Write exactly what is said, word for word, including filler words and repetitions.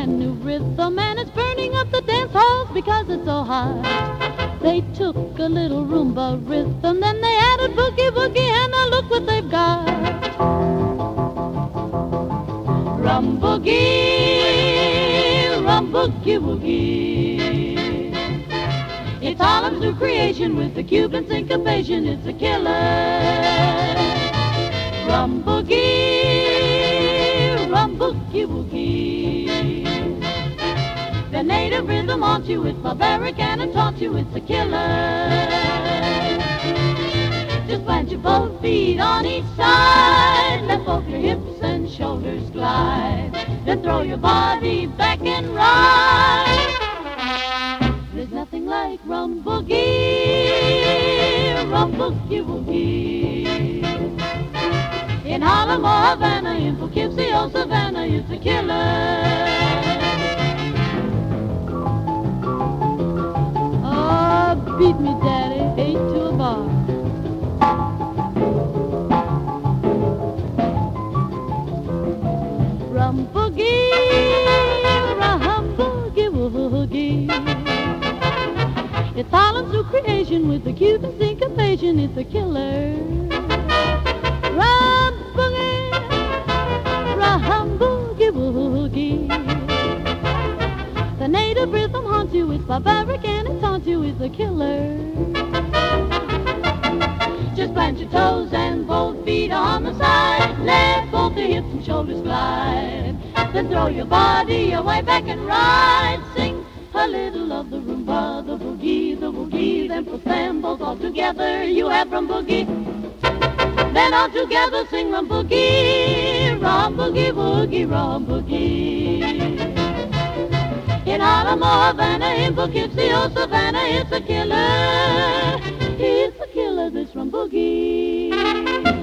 brand new rhythm, and it's burning up the dance halls because it's so hot. They took a little rumba rhythm, then they added boogie woogie, and now look what they've got. Rum boogie, rum boogie woogie. It's Harlem's new creation with the Cuban syncopation. It's a killer. Rum boogie, rum boogie woogie. The native rhythm haunts you, it's barbaric and it taunts you, it's a killer. Just plant your both feet on each side, let both your hips and shoulders glide, then throw your body back and ride. There's nothing like rum boogie, rum boogie woogie. In Harlem or Havana, in Poughkeepsie or Savannah, it's a killer. Oh, beat me, Daddy, eight to a bar. Rum boogie, rum boogie woogie. It's Harlem's new creation with the Cuban syncopation. It's a killer. Rum boogie, rum boogie woogie. The native rhythm haunts you, it's barbaric and it taunts you, it's a killer. Just plant your toes and both feet on the side, let both your hips and shoulders glide, then throw your body away back and ride. Sing a little of the rumba, the boogie, the woogie, then put them both all together. You have rum boogie. Then all together sing rum boogie, rum boogie woogie, rum boogie. In Harlem or Havana, in Poughkeepsie or Savannah, it's a killer. It's a killer, this rum boogie.